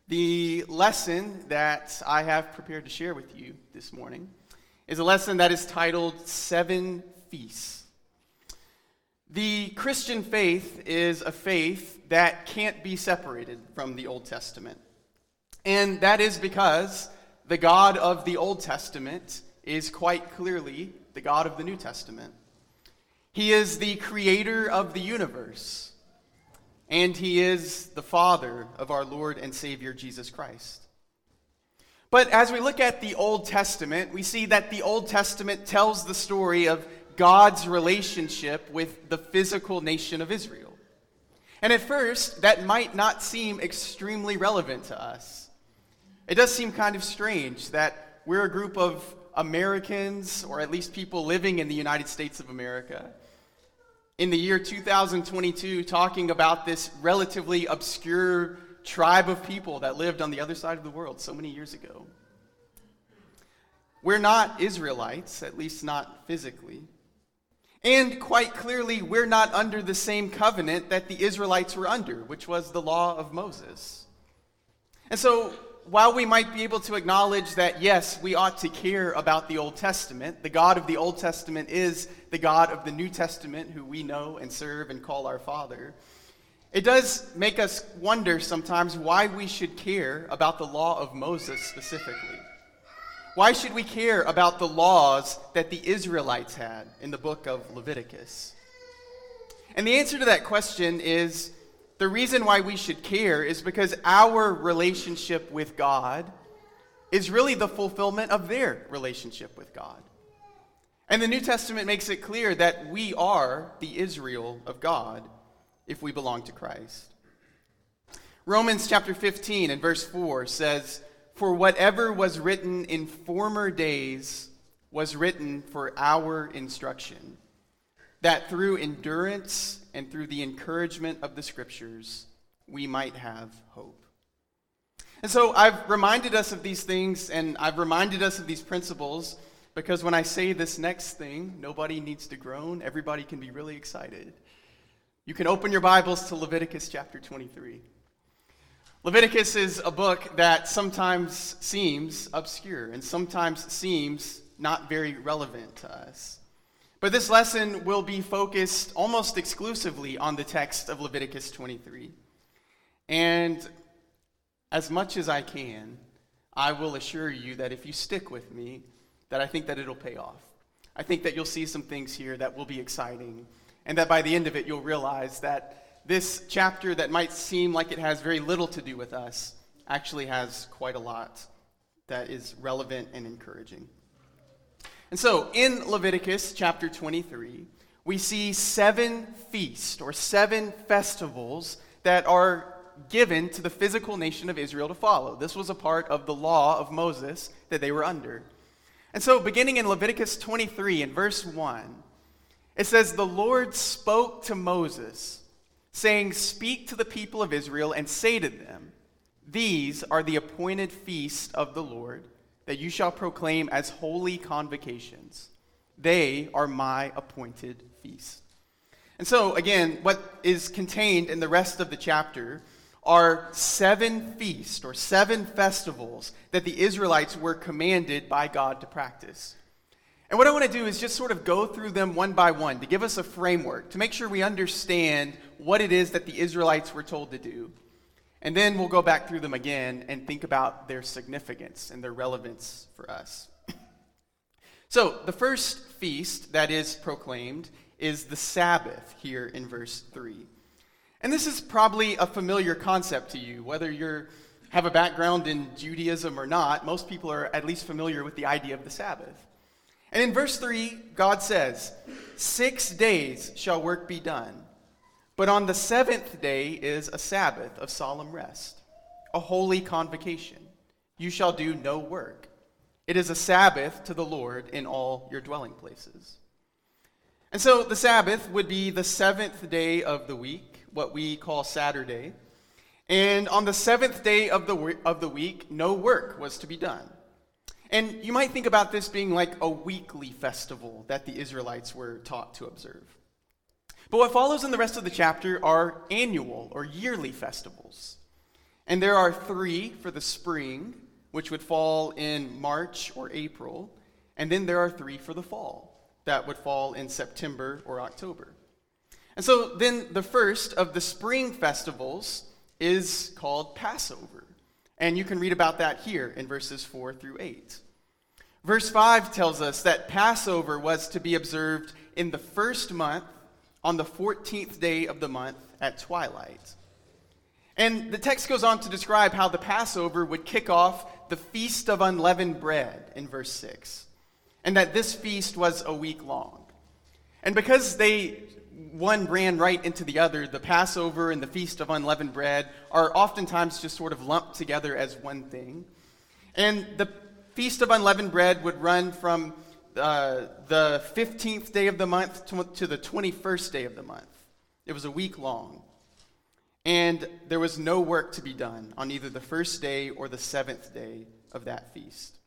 The lesson that I have prepared to share with you this morning is a lesson that is titled Seven Feasts. The Christian faith is a faith that can't be separated from the Old Testament. And that is because the God of the Old Testament is quite clearly the God of the New Testament. He is the creator of the universe. And he is the Father of our Lord and Savior, Jesus Christ. But as we look at the Old Testament, we see that the Old Testament tells the story of God's relationship with the physical nation of Israel. And at first, that might not seem extremely relevant to us. It does seem kind of strange that we're a group of Americans, or at least people living in the United States of America, in the year 2022, talking about this relatively obscure tribe of people that lived on the other side of the world so many years ago. We're not Israelites, at least not physically. And quite clearly, we're not under the same covenant that the Israelites were under, which was the law of Moses. And so, while we might be able to acknowledge that, yes, we ought to care about the Old Testament, the God of the Old Testament is the God of the New Testament, who we know and serve and call our Father, it does make us wonder sometimes why we should care about the law of Moses specifically. Why should we care about the laws that the Israelites had in the book of Leviticus? And the answer to that question is, the reason why we should care is because our relationship with God is really the fulfillment of their relationship with God. And the New Testament makes it clear that we are the Israel of God if we belong to Christ. Romans chapter 15 and verse 4 says, "For whatever was written in former days was written for our instruction, that through endurance and through the encouragement of the Scriptures, we might have hope." And so I've reminded us of these things, and I've reminded us of these principles, because when I say this next thing, nobody needs to groan. Everybody can be really excited. You can open your Bibles to Leviticus chapter 23. Leviticus is a book that sometimes seems obscure and sometimes seems not very relevant to us. But this lesson will be focused almost exclusively on the text of Leviticus 23. And as much as I can, I will assure you that if you stick with me, that I think that it'll pay off. I think that you'll see some things here that will be exciting, and that by the end of it, you'll realize that this chapter that might seem like it has very little to do with us actually has quite a lot that is relevant and encouraging. And so, in Leviticus chapter 23, we see 7 feasts or 7 festivals that are given to the physical nation of Israel to follow. This was a part of the law of Moses that they were under. And so, beginning in Leviticus 23 in verse 1, it says, "The Lord spoke to Moses, saying, 'Speak to the people of Israel and say to them, these are the appointed feasts of the Lord, that you shall proclaim as holy convocations. They are my appointed feasts.'" And so, again, what is contained in the rest of the chapter are 7 feasts or 7 festivals that the Israelites were commanded by God to practice. And what I want to do is just sort of go through them one by one to give us a framework, to make sure we understand what it is that the Israelites were told to do. And then we'll go back through them again and think about their significance and their relevance for us. So, the first feast that is proclaimed is the Sabbath here in verse 3. And this is probably a familiar concept to you, whether you have a background in Judaism or not. Most people are at least familiar with the idea of the Sabbath. And in verse 3, God says, 6 days shall work be done, but on the 7th day is a Sabbath of solemn rest, a holy convocation. You shall do no work. It is a Sabbath to the Lord in all your dwelling places." And so the Sabbath would be the 7th day of the week, what we call Saturday. And on the 7th day of the week, no work was to be done. And you might think about this being like a weekly festival that the Israelites were taught to observe. But what follows in the rest of the chapter are annual or yearly festivals. And there are 3 for the spring, which would fall in March or April. And then there are 3 for the fall, that would fall in September or October. And so then the first of the spring festivals is called Passover. And you can read about that here in verses 4 through 8. Verse 5 tells us that Passover was to be observed in the first month on the 14th day of the month at twilight. And the text goes on to describe how the Passover would kick off the Feast of Unleavened Bread in verse 6, and that this feast was a week long. And because one ran right into the other, the Passover and the Feast of Unleavened Bread are oftentimes just sort of lumped together as one thing. And the Feast of Unleavened Bread would run from the 15th day of the month to the 21st day of the month. It was a week long. And there was no work to be done on either the first day or the 7th day of that feast.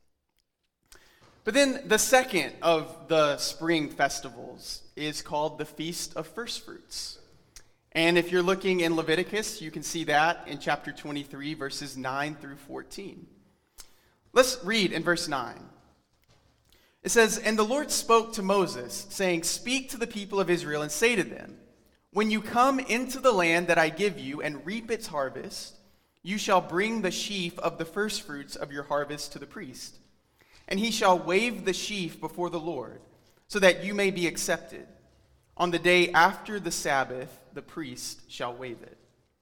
But then the second of the spring festivals is called the Feast of First Fruits. And if you're looking in Leviticus, you can see that in chapter 23, verses 9 through 14. Let's read in verse 9. It says, "And the Lord spoke to Moses, saying, 'Speak to the people of Israel and say to them, when you come into the land that I give you and reap its harvest, you shall bring the sheaf of the firstfruits of your harvest to the priest. And he shall wave the sheaf before the Lord, so that you may be accepted. On the day after the Sabbath, the priest shall wave it.'"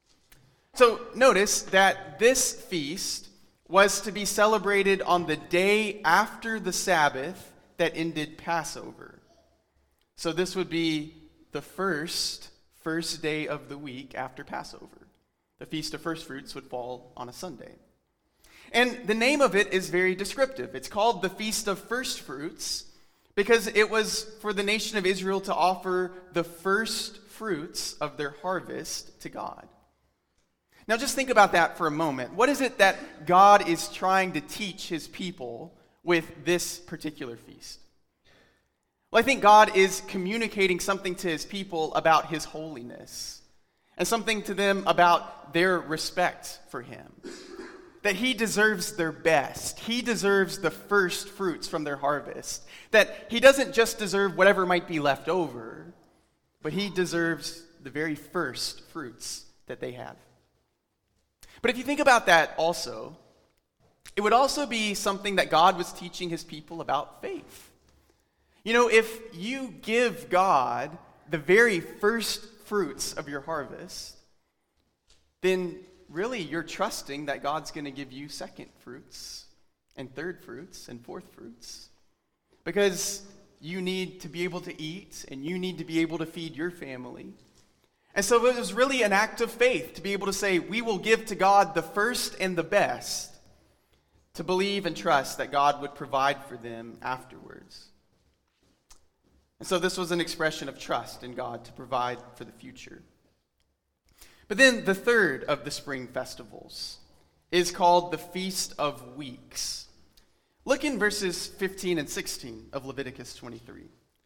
So notice that this feast was to be celebrated on the day after the Sabbath that ended Passover. So this would be the first day of the week after Passover. The Feast of First Fruits would fall on a Sunday. And the name of it is very descriptive. It's called the Feast of First Fruits because it was for the nation of Israel to offer the first fruits of their harvest to God. Now just think about that for a moment. What is it that God is trying to teach his people with this particular feast? Well, I think God is communicating something to his people about his holiness and something to them about their respect for him. That he deserves their best. He deserves the first fruits from their harvest. That he doesn't just deserve whatever might be left over, but he deserves the very first fruits that they have. But if you think about that also, it would also be something that God was teaching his people about faith. You know, if you give God the very first fruits of your harvest, then really you're trusting that God's going to give you second fruits and third fruits and fourth fruits. Because you need to be able to eat and you need to be able to feed your family. And so it was really an act of faith to be able to say, we will give to God the first and the best, to believe and trust that God would provide for them afterwards. And so this was an expression of trust in God to provide for the future. But then the third of the spring festivals is called the Feast of Weeks. Look in verses 15 and 16 of Leviticus 23.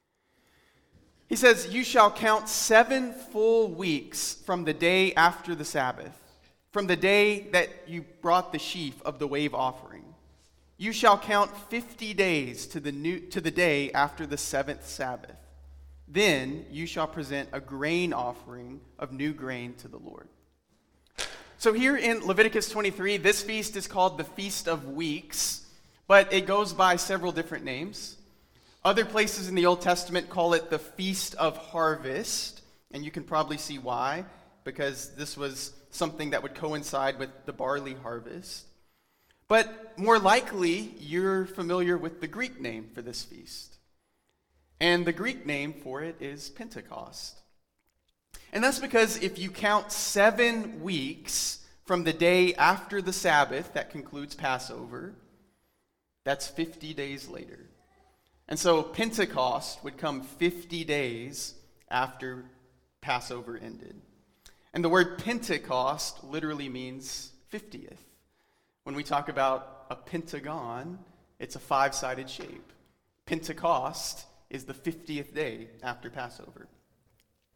He says, "You shall count 7 full weeks from the day after the Sabbath, from the day that you brought the sheaf of the wave offering. You shall count 50 days to the day after the 7th Sabbath. Then you shall present a grain offering of new grain to the Lord." So here in Leviticus 23, this feast is called the Feast of Weeks, but it goes by several different names. Other places in the Old Testament call it the Feast of Harvest, and you can probably see why, because this was something that would coincide with the barley harvest. But more likely, you're familiar with the Greek name for this feast. And the Greek name for it is Pentecost. And that's because if you count 7 weeks from the day after the Sabbath that concludes Passover, that's 50 days later. And so Pentecost would come 50 days after Passover ended. And the word Pentecost literally means 50th. When we talk about a pentagon, it's a 5-sided shape. Pentecost is the 50th day after Passover.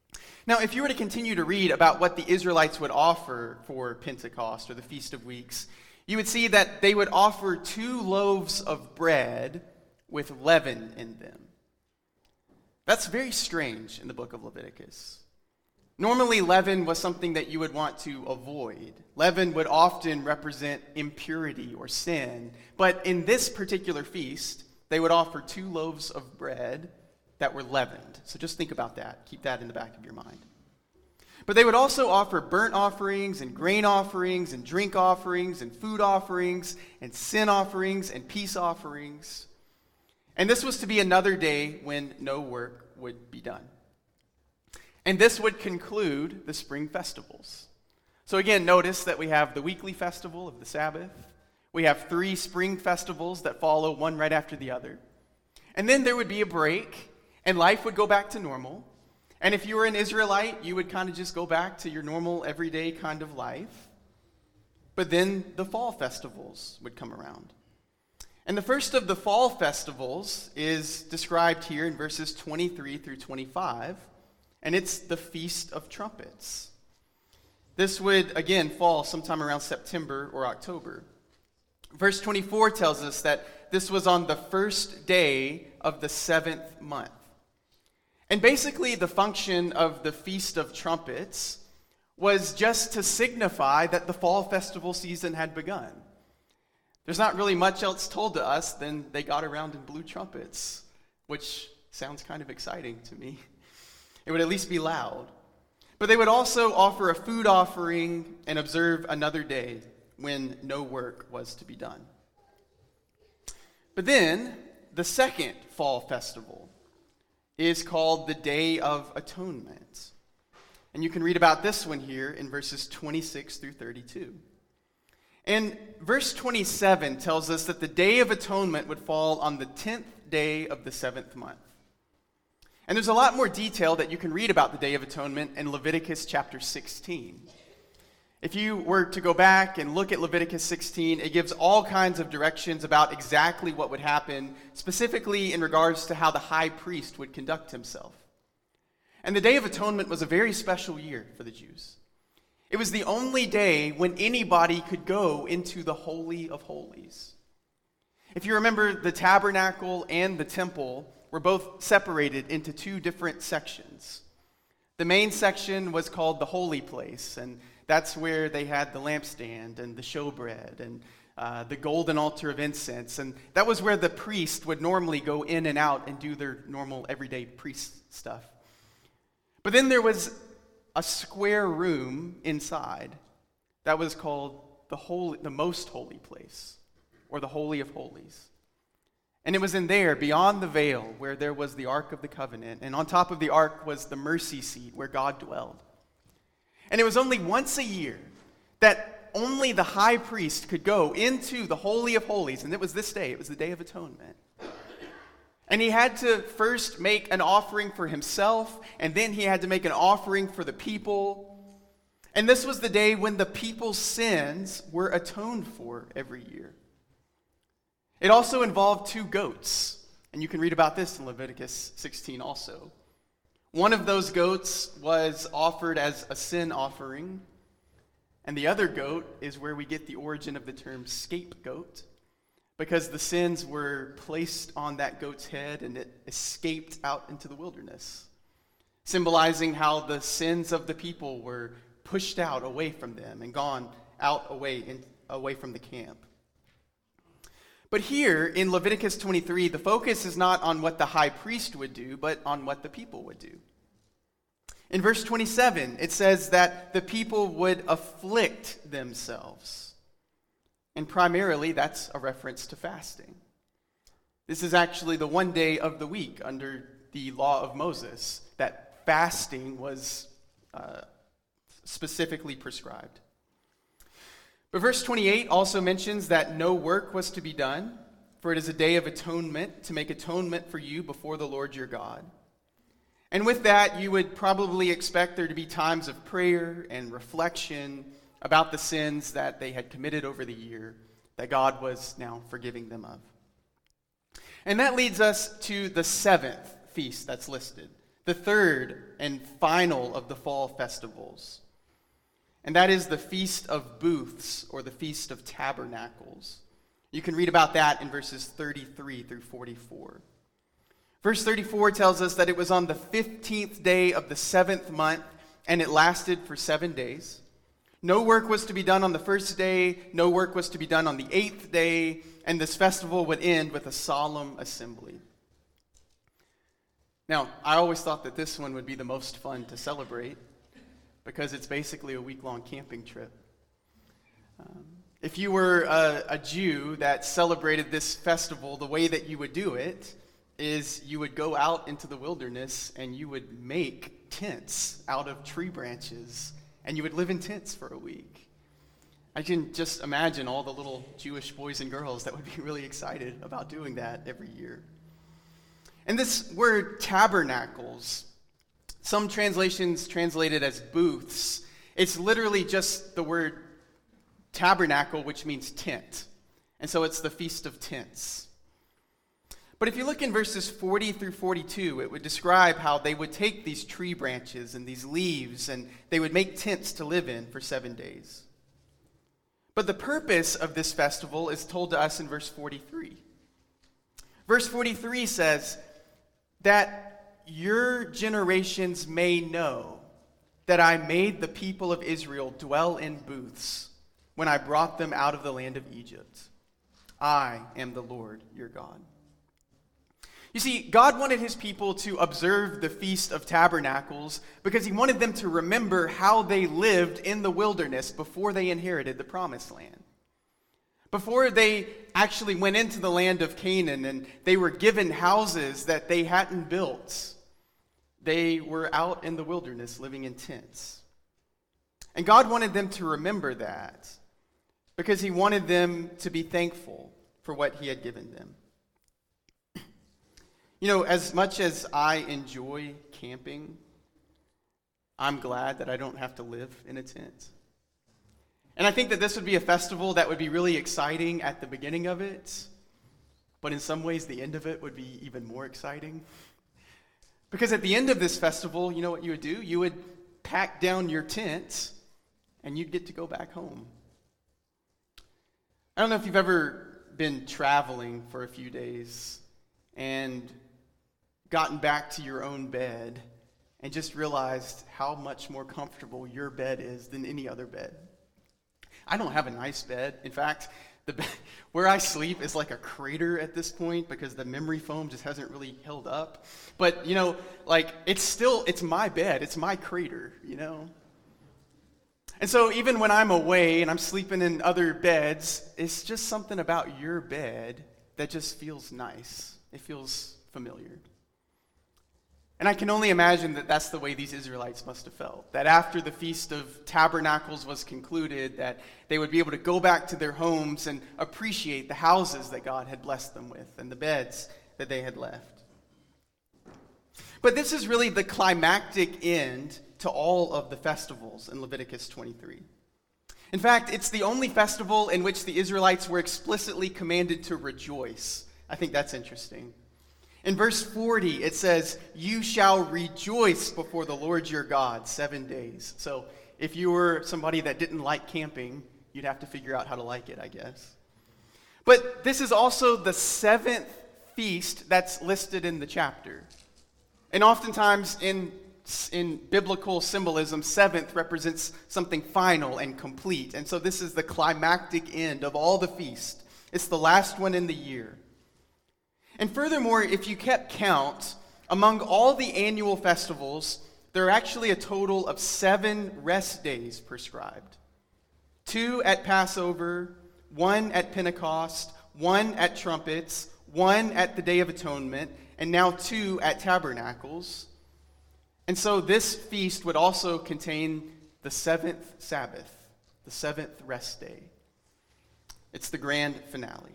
Now, if you were to continue to read about what the Israelites would offer for Pentecost or the Feast of Weeks, you would see that they would offer 2 loaves of bread with leaven in them. That's very strange in the book of Leviticus. Normally, leaven was something that you would want to avoid. Leaven would often represent impurity or sin. But in this particular feast, they would offer 2 loaves of bread that were leavened. So just think about that. Keep that in the back of your mind. But they would also offer burnt offerings and grain offerings and drink offerings and food offerings and sin offerings and peace offerings. And this was to be another day when no work would be done. And this would conclude the spring festivals. So again, notice that we have the weekly festival of the Sabbath. We have 3 spring festivals that follow one right after the other. And then there would be a break, and life would go back to normal. And if you were an Israelite, you would kind of just go back to your normal, everyday kind of life. But then the fall festivals would come around. And the first of the fall festivals is described here in verses 23 through 25. And it's the Feast of Trumpets. This would, again, fall sometime around September or October. Verse 24 tells us that this was on the first day of the 7th month. And basically, the function of the Feast of Trumpets was just to signify that the fall festival season had begun. There's not really much else told to us than they got around and blew trumpets, which sounds kind of exciting to me. It would at least be loud. But they would also offer a food offering and observe another day when no work was to be done. But then, the second fall festival is called the Day of Atonement. And you can read about this one here in verses 26 through 32. And verse 27 tells us that the Day of Atonement would fall on the 10th day of the 7th month. And there's a lot more detail that you can read about the Day of Atonement in Leviticus chapter 16. If you were to go back and look at Leviticus 16, it gives all kinds of directions about exactly what would happen, specifically in regards to how the high priest would conduct himself. And the Day of Atonement was a very special year for the Jews. It was the only day when anybody could go into the Holy of Holies. If you remember, the tabernacle and the temple were both separated into 2 different sections. The main section was called the Holy Place, and that's where they had the lampstand and the showbread and the golden altar of incense. And that was where the priest would normally go in and out and do their normal everyday priest stuff. But then there was a square room inside that was called the Most Holy Place, or the Holy of Holies. And it was in there, beyond the veil, where there was the Ark of the Covenant. And on top of the Ark was the mercy seat where God dwelled. And it was only once a year that only the high priest could go into the Holy of Holies. And it was this day. It was the Day of Atonement. And he had to first make an offering for himself, and then he had to make an offering for the people. And this was the day when the people's sins were atoned for every year. It also involved 2 goats, and you can read about this in Leviticus 16 also. One of those goats was offered as a sin offering, and the other goat is where we get the origin of the term scapegoat, because the sins were placed on that goat's head and it escaped out into the wilderness, symbolizing how the sins of the people were pushed out away from them and gone out away from the camp. But here in Leviticus 23, the focus is not on what the high priest would do, but on what the people would do. In verse 27, it says that the people would afflict themselves. And primarily, that's a reference to fasting. This is actually the one day of the week under the law of Moses that fasting was specifically prescribed. But verse 28 also mentions that no work was to be done, for it is a day of atonement to make atonement for you before the Lord your God. And with that, you would probably expect there to be times of prayer and reflection about the sins that they had committed over the year that God was now forgiving them of. And that leads us to the 7th feast that's listed, the third and final of the fall festivals. And that is the Feast of Booths, or the Feast of Tabernacles. You can read about that in verses 33 through 44. Verse 34 tells us that it was on the 15th day of the 7th month, and it lasted for 7 days. No work was to be done on the first day, no work was to be done on the 8th day, and this festival would end with a solemn assembly. Now, I always thought that this one would be the most fun to celebrate because it's basically a week-long camping trip. If you were a Jew that celebrated this festival, the way that you would do it is you would go out into the wilderness and you would make tents out of tree branches, and you would live in tents for a week. I can just imagine all the little Jewish boys and girls that would be really excited about doing that every year. And this word tabernacles, some translations translate it as booths. It's literally just the word tabernacle, which means tent. And so it's the Feast of Tents. But if you look in verses 40 through 42, it would describe how they would take these tree branches and these leaves, and they would make tents to live in for 7 days. But the purpose of this festival is told to us in verse 43. Verse 43 says that your generations may know that I made the people of Israel dwell in booths when I brought them out of the land of Egypt. I am the Lord your God. You see, God wanted his people to observe the Feast of Tabernacles because he wanted them to remember how they lived in the wilderness before they inherited the Promised Land. Before they actually went into the land of Canaan and they were given houses that they hadn't built, they were out in the wilderness living in tents. And God wanted them to remember that because he wanted them to be thankful for what he had given them. You know, as much as I enjoy camping, I'm glad that I don't have to live in a tent. And I think that this would be a festival that would be really exciting at the beginning of it, but in some ways the end of it would be even more exciting. Because at the end of this festival, you know what you would do? You would pack down your tent and you'd get to go back home. I don't know if you've ever been traveling for a few days and gotten back to your own bed and just realized how much more comfortable your bed is than any other bed. I don't have a nice bed. In fact, the bed where I sleep is like a crater at this point because the memory foam just hasn't really held up. But, you know, like it's my bed. It's my crater, you know. And so even when I'm away and I'm sleeping in other beds, it's just something about your bed that just feels nice. It feels familiar. And I can only imagine that that's the way these Israelites must have felt. That after the Feast of Tabernacles was concluded, that they would be able to go back to their homes and appreciate the houses that God had blessed them with and the beds that they had left. But this is really the climactic end to all of the festivals in Leviticus 23. In fact, it's the only festival in which the Israelites were explicitly commanded to rejoice. I think that's interesting. In verse 40, it says, "You shall rejoice before the Lord your God 7 days." So if you were somebody that didn't like camping, you'd have to figure out how to like it, I guess. But this is also the 7th feast that's listed in the chapter. And oftentimes in biblical symbolism, 7th represents something final and complete. And so this is the climactic end of all the feasts. It's the last one in the year. And furthermore, if you kept count, among all the annual festivals, there are actually a total of 7 rest days prescribed. 2 at Passover, 1 at Pentecost, 1 at Trumpets, 1 at the Day of Atonement, and now 2 at Tabernacles. And so this feast would also contain the 7th Sabbath, the 7th rest day. It's the grand finale.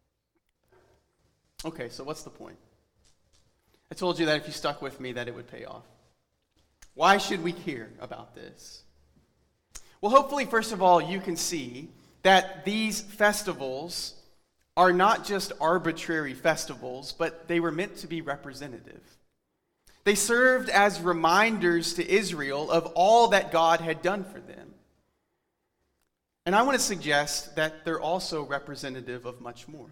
Okay, so what's the point? I told you that if you stuck with me that it would pay off. Why should we care about this? Well, hopefully, first of all, you can see that these festivals are not just arbitrary festivals, but they were meant to be representative. They served as reminders to Israel of all that God had done for them. And I want to suggest that they're also representative of much more.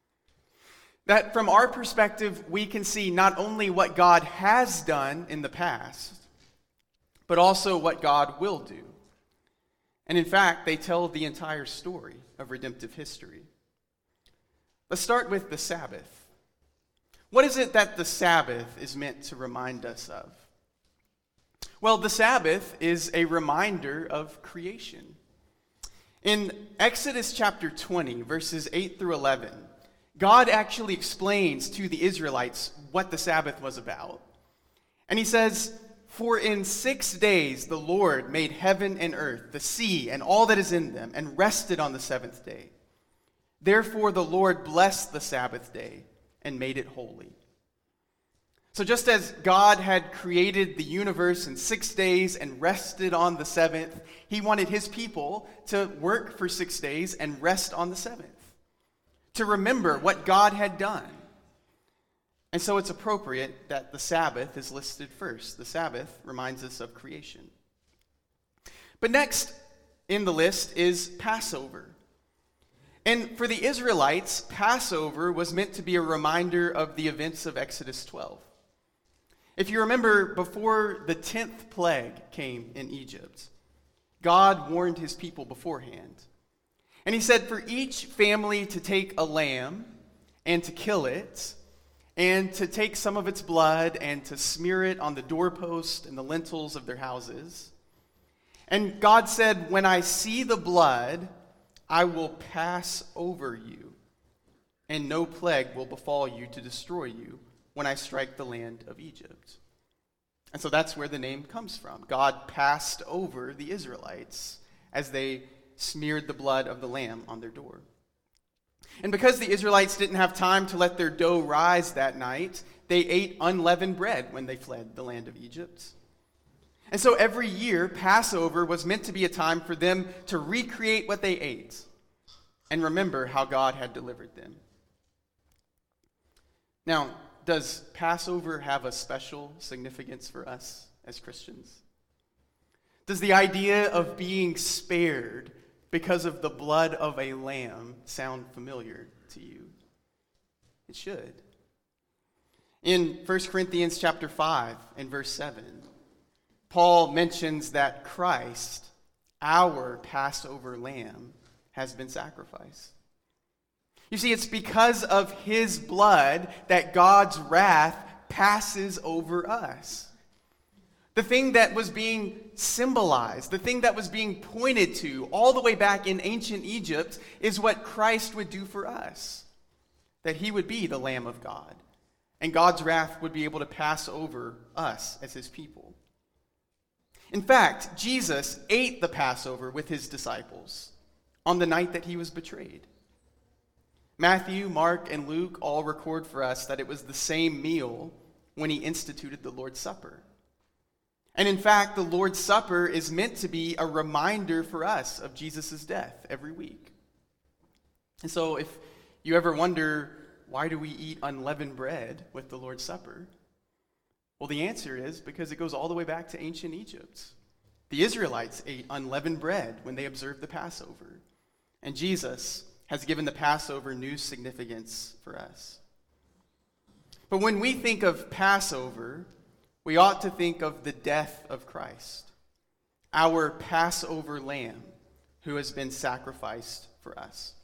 That from our perspective, we can see not only what God has done in the past, but also what God will do. And in fact, they tell the entire story of redemptive history. Let's start with the Sabbath. What is it that the Sabbath is meant to remind us of? Well, the Sabbath is a reminder of creation. In Exodus chapter 20, verses 8 through 11, God actually explains to the Israelites what the Sabbath was about. And he says, "For in 6 days the Lord made heaven and earth, the sea, and all that is in them, and rested on the seventh day. Therefore the Lord blessed the Sabbath day and made it holy." So just as God had created the universe in 6 days and rested on the seventh, he wanted his people to work for 6 days and rest on the seventh, to remember what God had done. And so it's appropriate that the Sabbath is listed first. The Sabbath reminds us of creation. But next in the list is Passover. And for the Israelites, Passover was meant to be a reminder of the events of Exodus 12. If you remember, before the 10th plague came in Egypt, God warned his people beforehand. And he said for each family to take a lamb and to kill it, and to take some of its blood and to smear it on the doorpost and the lintels of their houses. And God said, "When I see the blood, I will pass over you, and no plague will befall you to destroy you when I strike the land of Egypt." And so that's where the name comes from. God passed over the Israelites as they smeared the blood of the lamb on their door. And because the Israelites didn't have time to let their dough rise that night, they ate unleavened bread when they fled the land of Egypt. And so every year, Passover was meant to be a time for them to recreate what they ate and remember how God had delivered them. Now, does Passover have a special significance for us as Christians? Does the idea of being spared because of the blood of a lamb sound familiar to you? It should. In 1 Corinthians chapter 5 and verse 7, Paul mentions that Christ, our Passover lamb, has been sacrificed. You see, it's because of his blood that God's wrath passes over us. The thing that was being symbolized, the thing that was being pointed to all the way back in ancient Egypt is what Christ would do for us. That he would be the Lamb of God. And God's wrath would be able to pass over us as his people. In fact, Jesus ate the Passover with his disciples on the night that he was betrayed. Matthew, Mark, and Luke all record for us that it was the same meal when he instituted the Lord's Supper. And in fact, the Lord's Supper is meant to be a reminder for us of Jesus' death every week. And so if you ever wonder, why do we eat unleavened bread with the Lord's Supper? Well, the answer is because it goes all the way back to ancient Egypt. The Israelites ate unleavened bread when they observed the Passover. And Jesus has given the Passover new significance for us. But when we think of Passover, we ought to think of the death of Christ, our Passover lamb who has been sacrificed for us.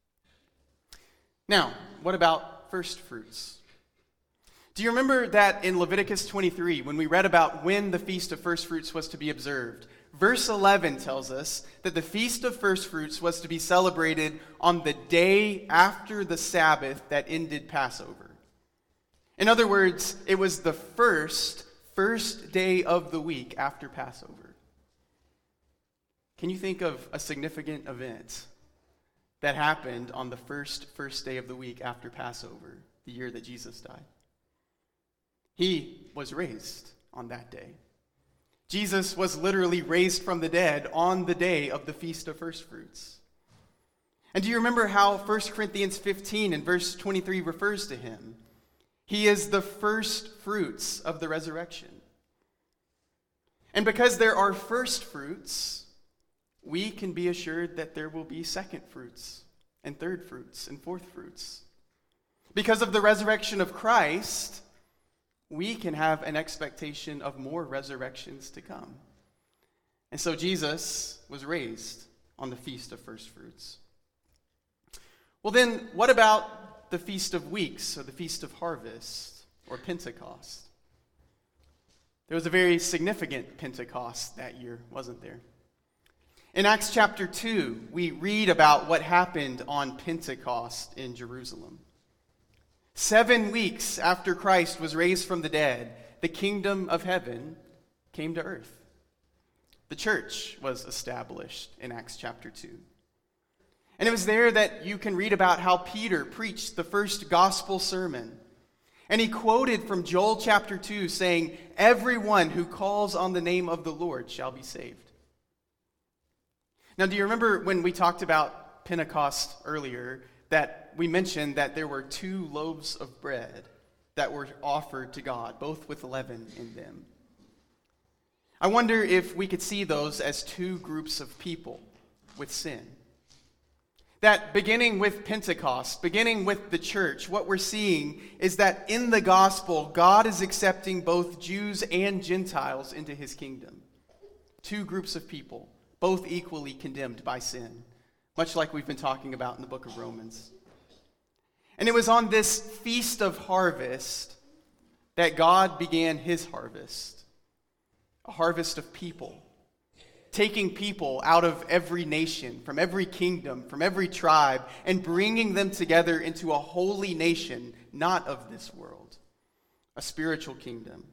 Now, what about first fruits? Do you remember that in Leviticus 23, when we read about when the Feast of First Fruits was to be observed, verse 11 tells us that the Feast of First Fruits was to be celebrated on the day after the Sabbath that ended Passover. In other words, it was the first day of the week after Passover. Can you think of a significant event that happened on the first day of the week after Passover, the year that Jesus died? He was raised on that day. Jesus was literally raised from the dead on the day of the Feast of First Fruits. And do you remember how 1 Corinthians 15 and verse 23 refers to him? He is the first fruits of the resurrection. And because there are first fruits, we can be assured that there will be second fruits and third fruits and fourth fruits. Because of the resurrection of Christ, we can have an expectation of more resurrections to come. And so Jesus was raised on the Feast of First Fruits. Well then, what about the Feast of Weeks, or the Feast of Harvest, or Pentecost? There was a very significant Pentecost that year, wasn't there? In Acts chapter 2, we read about what happened on Pentecost in Jerusalem. 7 weeks after Christ was raised from the dead, the kingdom of heaven came to earth. The church was established in Acts chapter 2. And it was there that you can read about how Peter preached the first gospel sermon. And he quoted from Joel chapter 2 saying, "Everyone who calls on the name of the Lord shall be saved." Now, do you remember when we talked about Pentecost earlier that we mentioned that there were 2 loaves of bread that were offered to God, both with leaven in them? I wonder if we could see those as 2 groups of people with sin. That beginning with Pentecost, beginning with the church, what we're seeing is that in the gospel, God is accepting both Jews and Gentiles into his kingdom. 2 groups of people, both equally condemned by sin, much like we've been talking about in the book of Romans. And it was on this Feast of Harvest that God began his harvest, a harvest of people. Taking people out of every nation, from every kingdom, from every tribe, and bringing them together into a holy nation, not of this world, a spiritual kingdom.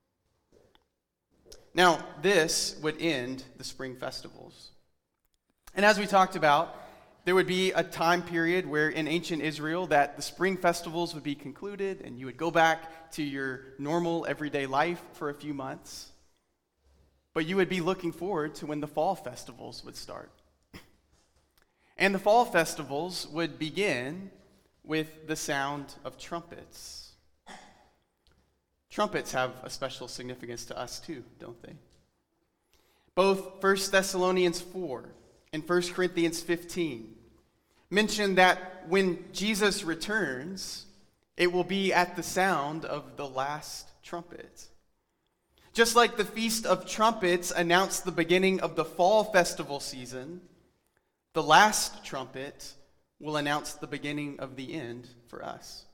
Now, this would end the spring festivals. And as we talked about, there would be a time period where in ancient Israel that the spring festivals would be concluded, and you would go back to your normal everyday life for a few months. But you would be looking forward to when the fall festivals would start. And the fall festivals would begin with the sound of trumpets. Trumpets have a special significance to us too, don't they? Both 1 Thessalonians 4 and 1 Corinthians 15 mention that when Jesus returns, it will be at the sound of the last trumpet. Just like the Feast of Trumpets announced the beginning of the fall festival season, the last trumpet will announce the beginning of the end for us.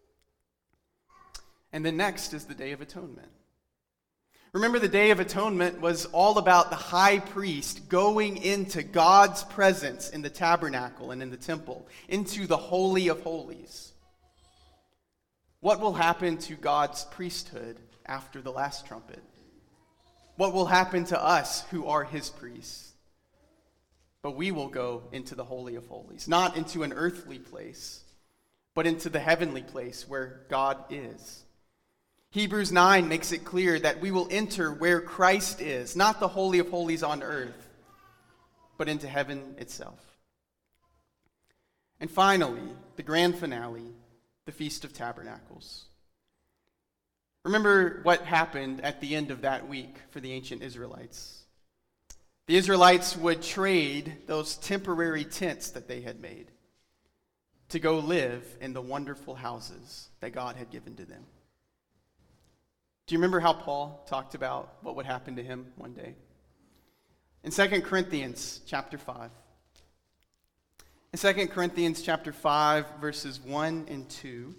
And then next is the Day of Atonement. Remember, the Day of Atonement was all about the high priest going into God's presence in the tabernacle and in the temple, into the Holy of Holies. What will happen to God's priesthood after the last trumpet? What will happen to us who are his priests? But we will go into the Holy of Holies, not into an earthly place, but into the heavenly place where God is. Hebrews 9 makes it clear that we will enter where Christ is, not the Holy of Holies on earth, but into heaven itself. And finally, the grand finale, the Feast of Tabernacles. Remember what happened at the end of that week for the ancient Israelites. The Israelites would trade those temporary tents that they had made to go live in the wonderful houses that God had given to them. Do you remember how Paul talked about what would happen to him one day? In 2 Corinthians chapter 5. In 2 Corinthians chapter 5, verses 1 and 2,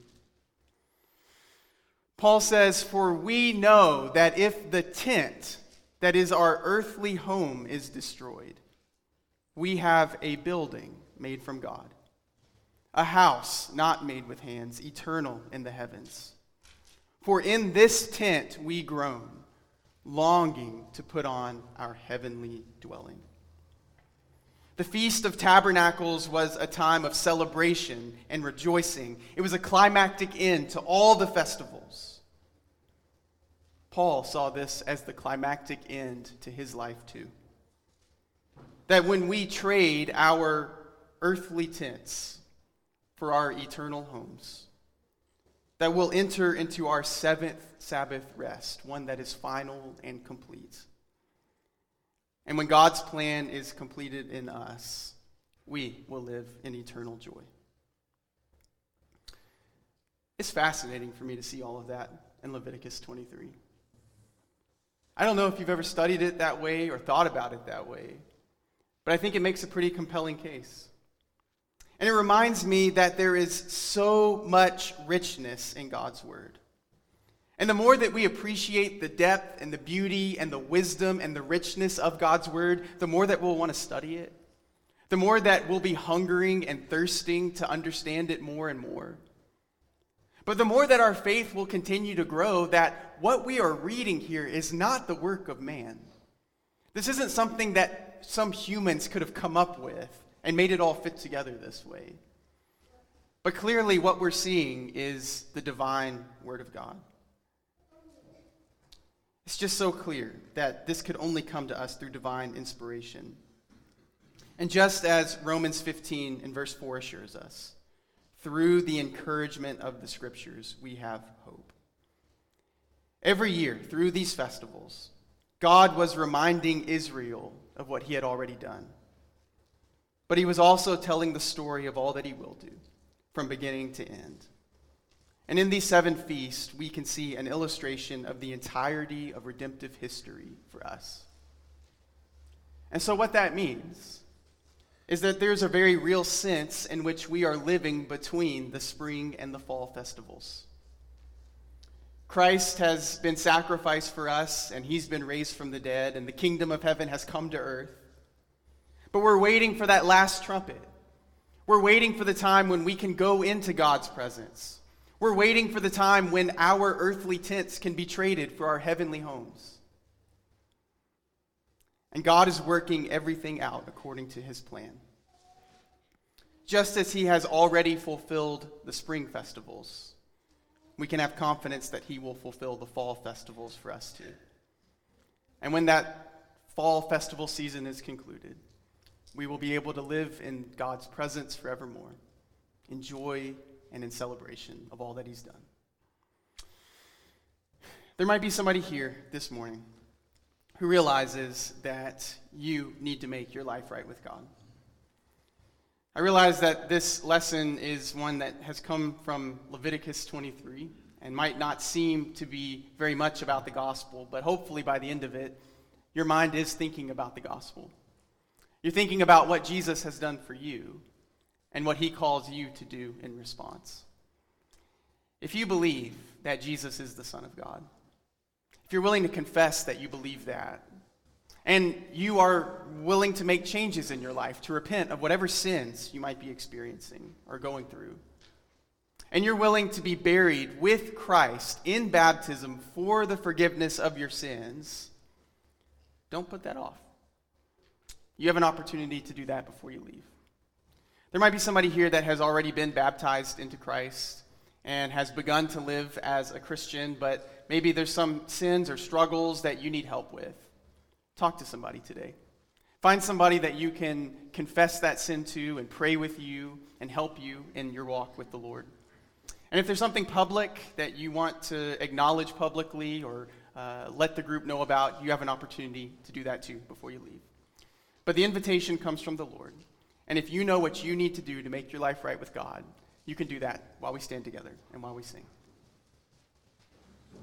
Paul says, "For we know that if the tent, that is our earthly home, is destroyed, we have a building made from God, a house not made with hands, eternal in the heavens. For in this tent we groan, longing to put on our heavenly dwelling." The Feast of Tabernacles was a time of celebration and rejoicing. It was a climactic end to all the festivals. Paul saw this as the climactic end to his life too. That when we trade our earthly tents for our eternal homes, that we'll enter into our seventh Sabbath rest, one that is final and complete. And when God's plan is completed in us, we will live in eternal joy. It's fascinating for me to see all of that in Leviticus 23. I don't know if you've ever studied it that way or thought about it that way, but I think it makes a pretty compelling case. And it reminds me that there is so much richness in God's word. And the more that we appreciate the depth and the beauty and the wisdom and the richness of God's word, the more that we'll want to study it. The more that we'll be hungering and thirsting to understand it more and more. But the more that our faith will continue to grow, that what we are reading here is not the work of man. This isn't something that some humans could have come up with and made it all fit together this way. But clearly what we're seeing is the divine word of God. It's just so clear that this could only come to us through divine inspiration. And just as Romans 15 in verse 4 assures us, through the encouragement of the scriptures, we have hope. Every year, through these festivals, God was reminding Israel of what he had already done. But he was also telling the story of all that he will do, from beginning to end. And in these 7 feasts, we can see an illustration of the entirety of redemptive history for us. And so what that means is that there's a very real sense in which we are living between the spring and the fall festivals. Christ has been sacrificed for us, and he's been raised from the dead, and the kingdom of heaven has come to earth. But we're waiting for that last trumpet. We're waiting for the time when we can go into God's presence. We're waiting for the time when our earthly tents can be traded for our heavenly homes. And God is working everything out according to his plan. Just as he has already fulfilled the spring festivals, we can have confidence that he will fulfill the fall festivals for us too. And when that fall festival season is concluded, we will be able to live in God's presence forevermore, in joy and in celebration of all that he's done. There might be somebody here this morning who realizes that you need to make your life right with God. I realize that this lesson is one that has come from Leviticus 23 and might not seem to be very much about the gospel, but hopefully by the end of it, your mind is thinking about the gospel. You're thinking about what Jesus has done for you and what he calls you to do in response. If you believe that Jesus is the Son of God, if you're willing to confess that you believe that, and you are willing to make changes in your life, to repent of whatever sins you might be experiencing or going through, and you're willing to be buried with Christ in baptism for the forgiveness of your sins, don't put that off. You have an opportunity to do that before you leave. There might be somebody here that has already been baptized into Christ and has begun to live as a Christian, but maybe there's some sins or struggles that you need help with. Talk to somebody today. Find somebody that you can confess that sin to and pray with you and help you in your walk with the Lord. And if there's something public that you want to acknowledge publicly or let the group know about, you have an opportunity to do that too before you leave. But the invitation comes from the Lord. And if you know what you need to do to make your life right with God, you can do that while we stand together and while we sing.